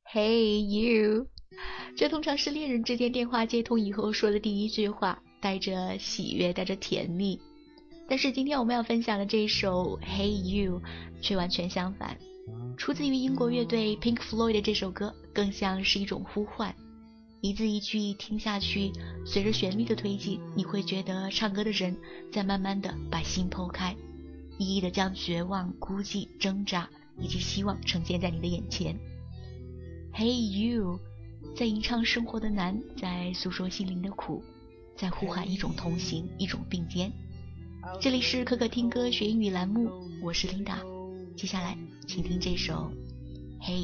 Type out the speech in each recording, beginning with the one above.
Hey you，这通常是恋人之间电话接通以后说的第一句话，带着喜悦，带着甜蜜。但是今天我们要分享的这首 Hey You 却完全相反，出自于英国乐队 Pink Floyd 的这首歌更像是一种呼唤，一字一句听下去，随着旋律的推进，你会觉得唱歌的人在慢慢的把心剖开，一一的将绝望、孤寂、挣扎以及希望呈现在你的眼前。Hey you， 在吟唱生活的难，在诉说心灵的苦，在呼喊一种同行，一种并肩。这里是可可听歌学英语栏目，我是 Linda， 接下来请听这首 Hey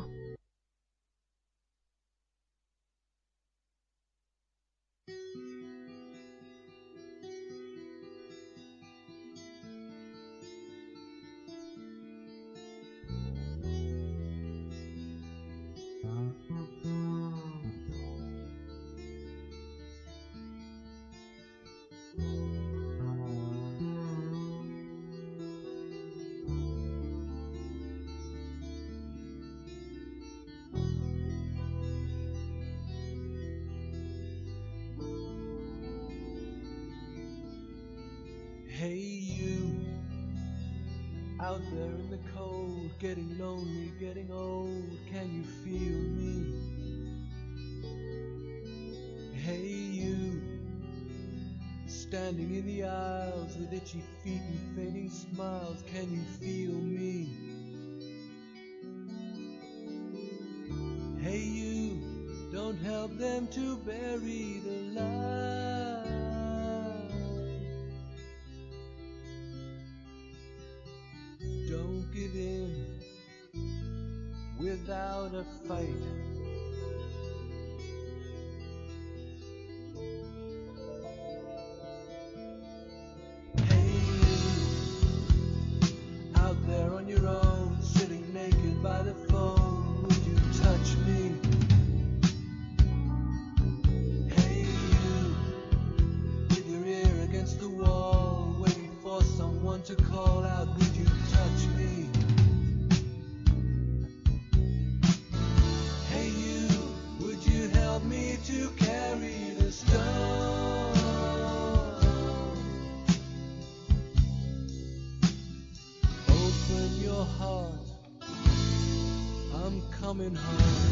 you。Hey you, out there in the cold, getting lonely, getting old, can you feel me? Hey you, standing in the aisles with itchy feet and fading smiles, can you feel me? Hey you, don't help them to bury the light. Don't give in without a fight. Hey you, out there on your own, sitting naked by the phone, would you touch me? Hey you, with your ear against the wall, waiting for someone to call out, would you touch me? Hey you, would you help me to carry the stone? Open your heart, I'm coming home.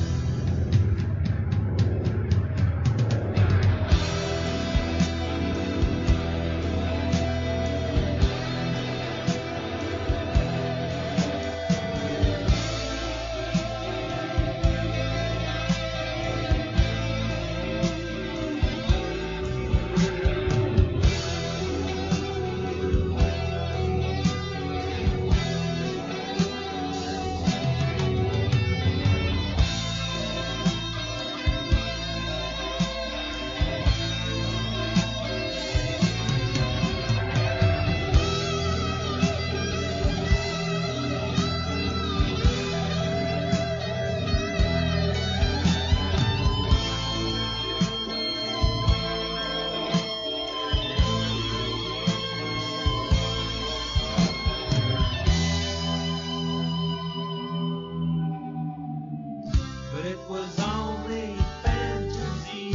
But it was only fantasy.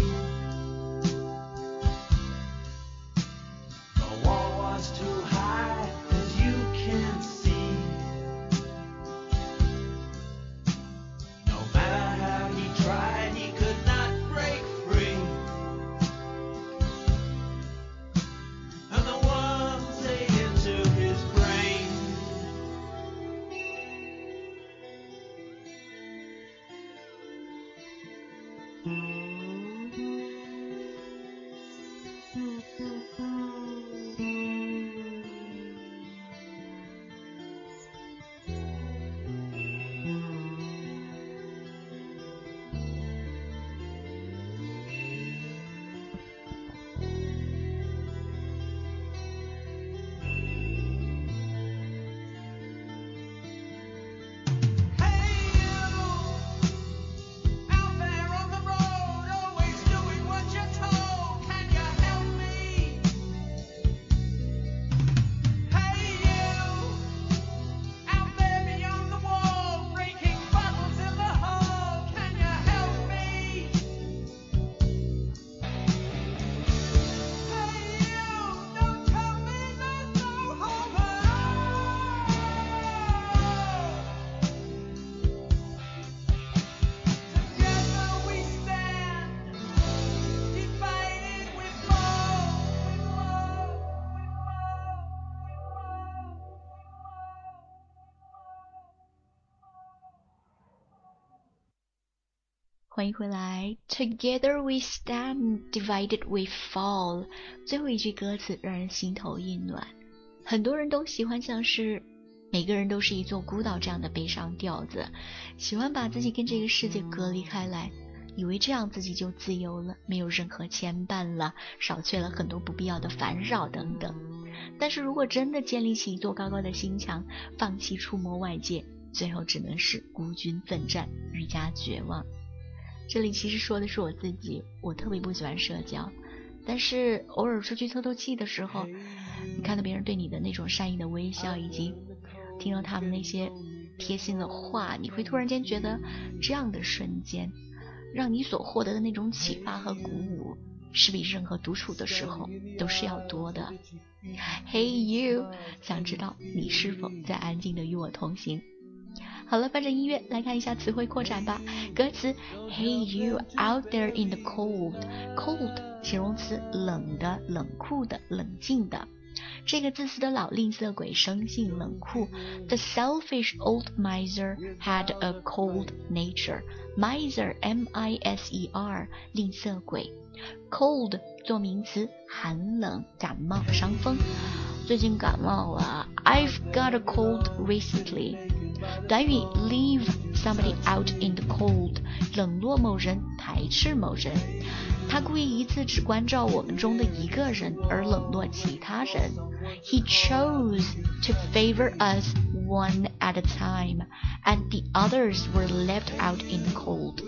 The wall was too high, as you can see. No matter how he tried, he could not break free. And the ones ate into his brain. Hey you, out there on the road. 欢迎回来 Together we stand, divided we fall 最后一句歌词让人心头一暖。很多人都喜欢像是每个人都是一座孤岛这样的悲伤调子，喜欢把自己跟这个世界隔离开来，以为这样自己就自由了，没有任何牵绊了，少却了很多不必要的烦扰等等。但是如果真的建立起一座高高的心墙，放弃触摸外界，最后只能是孤军奋战，愈加绝望。这里其实说的是我自己，我特别不喜欢社交，但是偶尔出去透透气的时候，你看到别人对你的那种善意的微笑，以及听到他们那些贴心的话，你会突然间觉得这样的瞬间让你所获得的那种启发和鼓舞是比任何独处的时候都是要多的。 Hey you， 想知道你是否在安静的与我同行？好了，伴着音乐来看一下词汇扩展吧。歌词 Hey you out there in the cold， cold 形容词，冷的，冷酷的，冷静的。这个自私的老吝啬鬼生性冷酷。 The selfish old miser had a cold nature. Miser M-I-S-E-R 吝啬鬼。 Cold 做名词，寒冷，感冒，伤风。最近感冒了 I've got a cold recently。短语 leave somebody out in the cold 冷落某人，排斥某人。他故意一次只关照我们中的一个人，而冷落其他人。He chose to favor us one at a time, and the others were left out in the cold.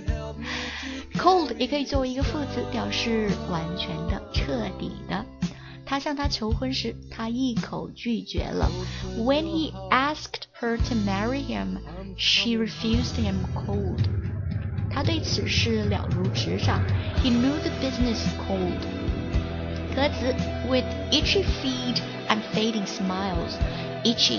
Cold 也可以作为一个副词，表示完全的，彻底的。他向她求婚时，她一口拒绝了。When he asked her to marry him, she refused him cold. 他对此事了如指掌。He knew the business cold. 歌词 With itchy feet and fading smiles. Itchy,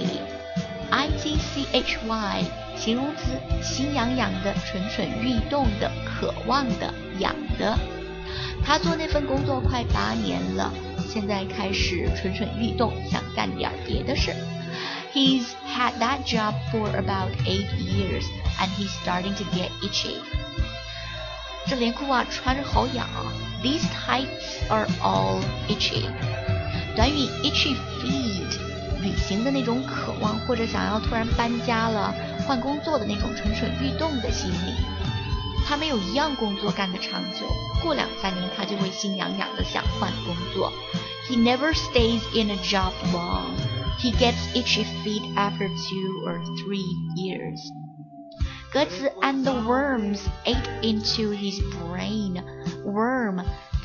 I-T-C-H-Y 形容词，心痒痒的，蠢蠢欲动的，渴望的，痒的。他做那份工作快8年了，现在开始蠢蠢欲动，想干点别的事。He's had that job for about 8 years, and he's starting to get itchy. 这连裤啊穿着好痒啊。These tights are all itchy. 短语 itchy feet 旅行的那种渴望，或者想要突然搬家了换工作的那种蠢蠢欲动的心理。他没有一样工作干得长久，过2-3年他就会心痒痒的想换工作。He never stays in a job long. He gets itchy feet after 2 or 3 years. 歌词 And the worms ate into his brain. Worm,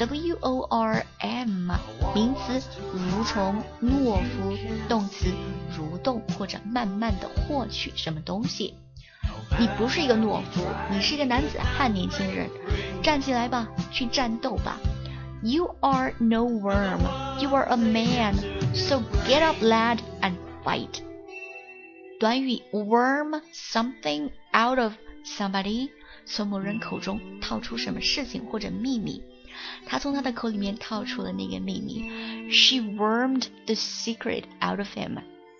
W-O-R-M 名词，蠕虫，懦夫，动词，蠕动或者慢慢的获取什么东西。你不是一个懦夫，你是一个男子汉年轻人，站起来吧，去战斗吧。You are no worm, you are a man, so get up lad and fight. 短语 worm something out of somebody 从某人口中套出什么事情或者秘密。他从他的口里面套出了那个秘密。She wormed the secret out of him.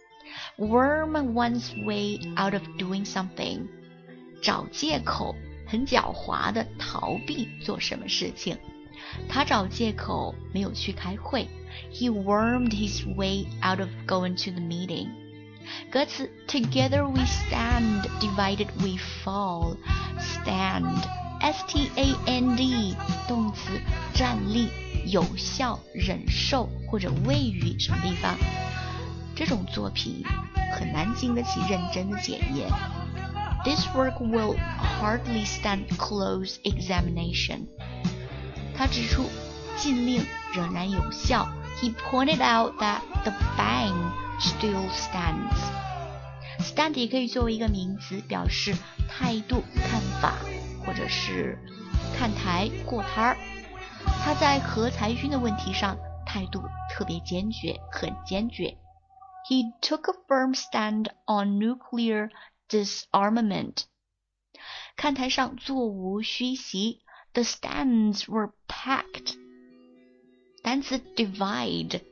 Worm one's way out of doing something. 找借口，很狡猾的逃避做什么事情。他找借口没有去开会。He wormed his way out of going to the meeting. 歌词 Together we stand, divided we fall. Stand, S-T-A-N-D 动词，站立，有效，忍受或者位于什么地方。这种作品很难经得起认真的检验。This work will hardly stand close examination. 他指出禁令仍然有效。He pointed out that the ban still stands. Stand 也可以作为一个名词，表示态度、看法，或者是看台、过摊儿。他在核裁军的问题上态度特别坚决，很坚决。He took a firm stand on nuclear disarmament. 看台上座无虚席。The stands were packed. 单词 divide,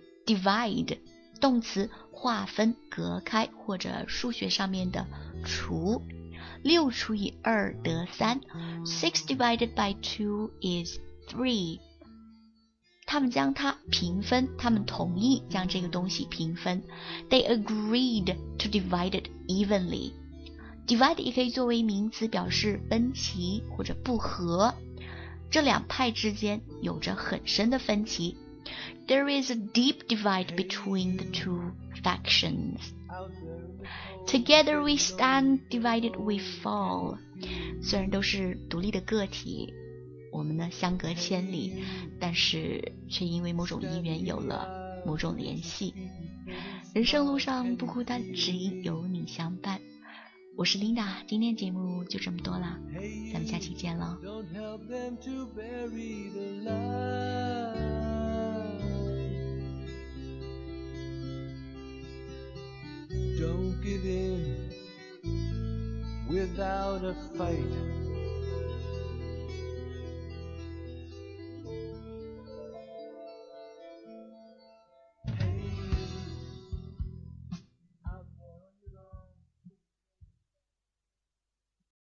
动词，划分、隔开，或者数学上面的除。 6除以2得3 6 divided by 2 is 3。他们将它平分，他们同意将这个东西平分。They agreed to divide it evenly. Divide 也可以作为名词表示分歧或者不和。这两派之间有着很深的分歧。There is a deep divide between the two factions. Together we stand, divided we fall. 虽然都是独立的个体，我们呢相隔千里，但是却因为某种因缘有了某种联系。人生路上不孤单，只因有你相伴。我是 Linda， 今天节目就这么多啦，咱们下期见了。 Don't give in without a fight.